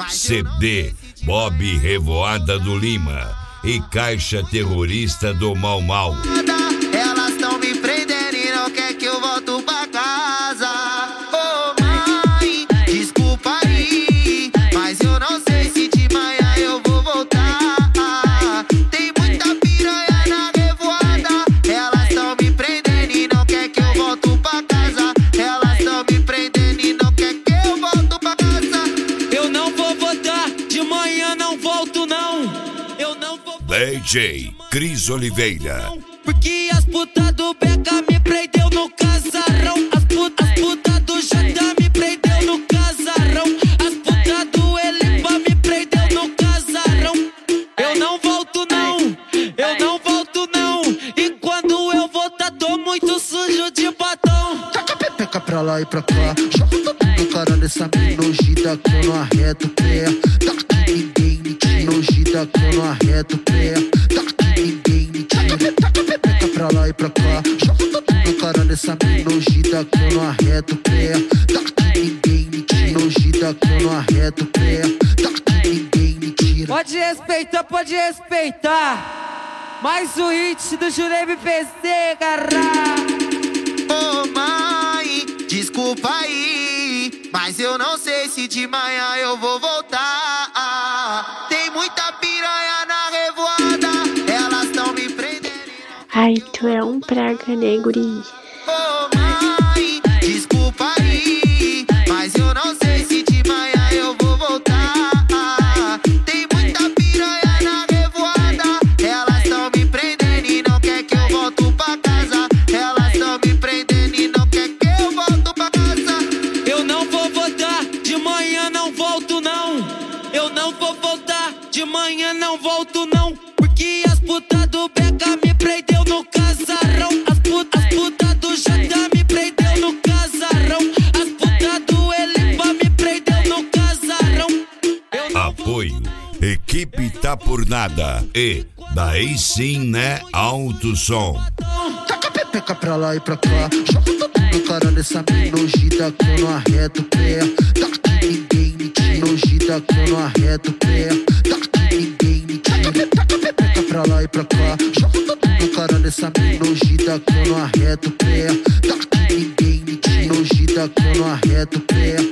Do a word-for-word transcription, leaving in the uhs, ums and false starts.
C D Bob Revoada do Lima e Caixa Terrorista do Mau Mau. Elas tão me prendendo e não quer que eu volto pra casa. Ô mãe, desculpa aí, mas eu não sei se de manhã eu vou voltar. Tem muita piranha na revoada. Elas tão me prendendo e não quer que eu volto pra casa. Elas tão me prendendo e não quer que eu volto pra casa. Eu não vou voltar, de manhã não volto não. Eu não vou voltar. D J Cris Oliveira. Porque as putas do Beca me prendeu no casarão. As putas puta do Jota me prendeu no casarão. As putas do Elipa me prendeu no casarão. Eu não volto não, eu não volto não. E quando eu voltar tô muito sujo de batom. Taca a pepeca pra lá e pra cá. Joga tudo na cara dessa mina nojenta que eu não arreto o pé. Taca que ninguém me tira. Nojenta que eu não arreto o pé. Taca que ninguém me tira. Taca a pepeca pra lá e pra cá. Joga tudo na cara dessa mina nojenta que eu não arreto o pé. Taca que ninguém me tira. Nojenta que eu não arreto o pé. Taca que ninguém me tira. Pode respeitar, pode respeitar. Mais o hit do Jurei M P C, garra. Ô mãe, desculpa aí, mas eu não sei se de manhã eu vou voltar. Tem muita piranha na revoada. Elas tão me prendendo. Ai, tu é um praga, né, guri? Ô mãe, desculpa aí, mas eu não sei se de manhã eu vou voltar. Tem muita piranha na revoada. Elas tão me prendendo e não quer que eu volto pra casa. Elas tão me prendendo e não quer que eu volto pra casa. Eu não vou voltar, de manhã não volto não. Eu não vou voltar, de manhã não volto não. Porque as putas do Beca me prendeu no casarão. As putas puta do Jota me prendeu no casarão. As putas do Elipa me prendeu no casarão. Apoio Equipe Tá Por Nada e Daí Sim Né Alto Som. Taca a pepeca pra lá e pra cá. Joga tudo na cara dessa mina nojenta que eu não arreto o pé. Taca que ninguém me tira. Nojenta que eu não arreto o pé. Taca que ninguém me tira. Taca a pepeca pra lá e pra cá. Joga tudo na cara dessa mina nojenta que eu não arreto o pé. Taca que ninguém me tira. Nojenta que eu não arreto o pé.